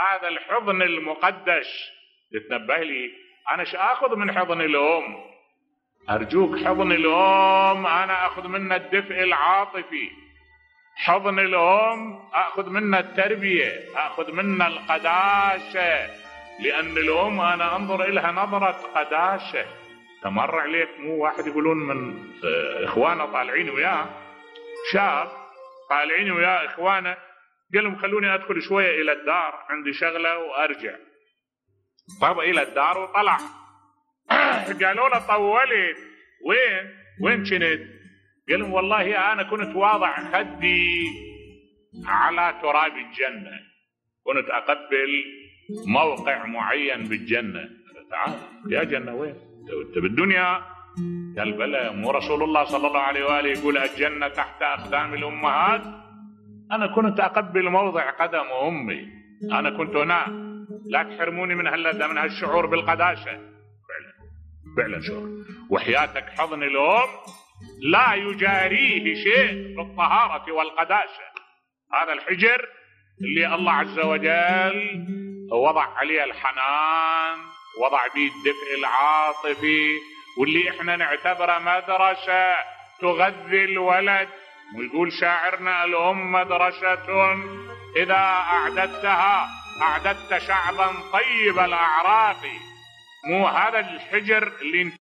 هذا الحضن المقدس. تتنبه لي أنا آخذ من حضن الأم؟ أرجوك حضن الأم أنا أخذ منه الدفء العاطفي، حضن الأم أخذ منه التربية، أخذ منه القداسة، لأن الأم أنا أنظر إلها نظرة قداسة. تمر عليك مو واحد يقولون من إخوانه طالعين وياه، شاب طالعين وياه إخوانه، قال لهم خلوني أدخل شوية إلى الدار عندي شغلة وأرجع. طب إلى الدار وطلع. قالوا له طولت، وين كنت؟ قال لهم والله أنا كنت واضع خدي على تراب الجنة، كنت أقبل موقع معين بالجنة. تعال يا جنة وين؟ أنت بالدنيا؟ قال بلى، مو رسول الله صلى الله عليه وآله يقول الجنة تحت أقدام الأمهات؟ أنا كنت أقبل موضع قدم أمي، أنا كنت هنا، لا تحرموني من هالشعور بالقداسة. فعلا شعور. وحياتك حضن الأم لا يجاريه شيء بالطهارة والقداسة. هذا الحجر اللي الله عز وجل وضع عليه الحنان، وضع به الدفء العاطفي، واللي احنا نعتبره مدرسة تغذي الولد. ويقول شاعرنا الأم مدرسة إذا أعددتها أعددت شعبا طيب الأعراق. مو هذا الحجر اللي